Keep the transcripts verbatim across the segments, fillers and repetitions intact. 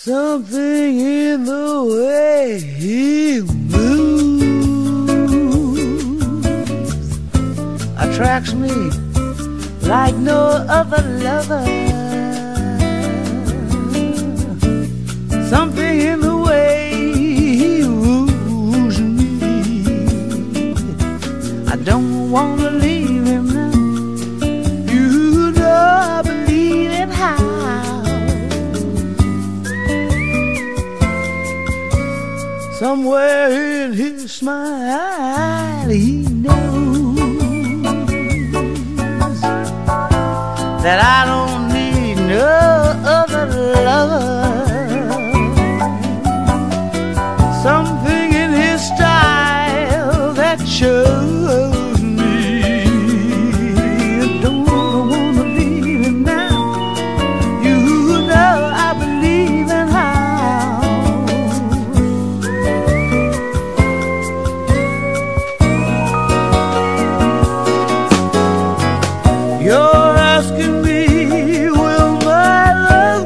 Something in the way he moves attracts me like no other lover. Something in the way he woos me. I don't want to leave him now. You know I believe in how. Somewhere in his smile he knows that I don't need no other lover. Something in his style that shows me I don't want to leave him now. You know I believe in how. You're asking me, will my love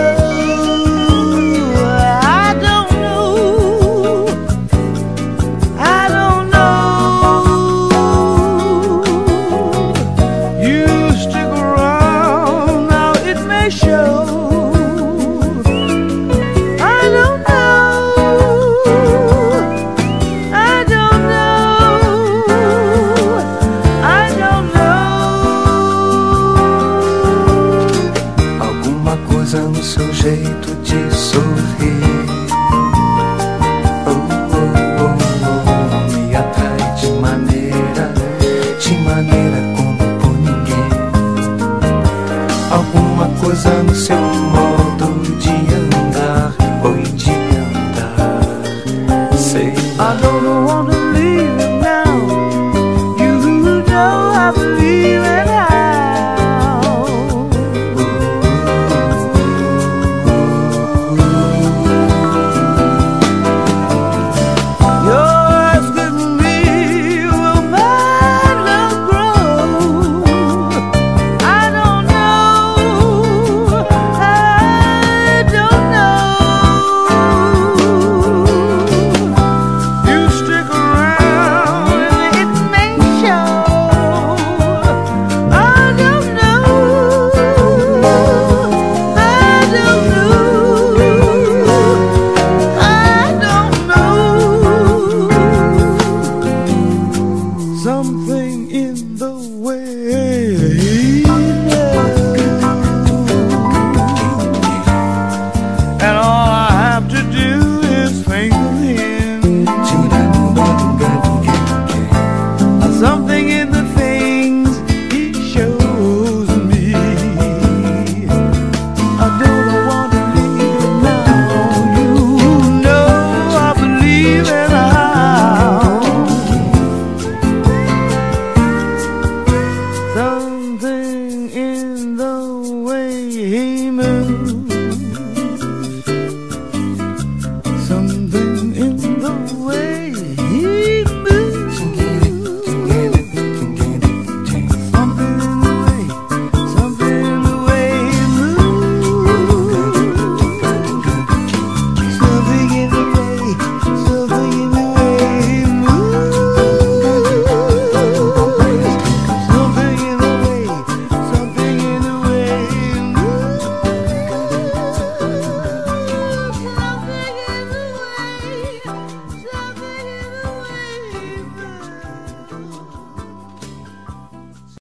grow? I don't know. I don't know. You stick around, now it may show. I don't know. I don't know. I don't know. Alguma coisa no seu jeito de sorrir, oh, oh, oh, oh, me atrai de maneira, de maneira como por ninguém. Alguma coisa no seu